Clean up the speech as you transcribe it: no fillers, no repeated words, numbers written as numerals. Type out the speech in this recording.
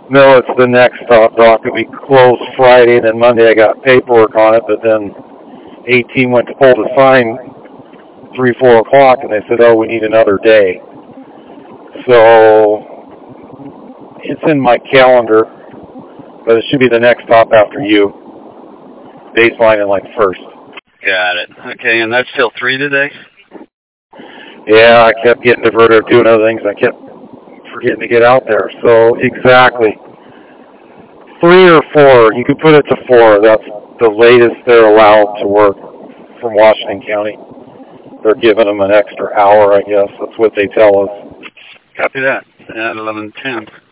No, it's the next stop, Doc. We closed Friday, then Monday I got paperwork on it, but then 18 went to pull the sign 3, 4 o'clock, and they said, oh, we need another day. So it's in my calendar, but it should be the next stop after you. Baseline and like first. Got it. Okay, and that's till 3 today? Yeah, I kept getting diverted doing other things. I kept forgetting to get out there. So exactly. 3 or 4. You can put it to 4. That's the latest they're allowed to work from Washington County. They're giving them an extra hour, I guess. That's what they tell us. Copy that. At 11:10.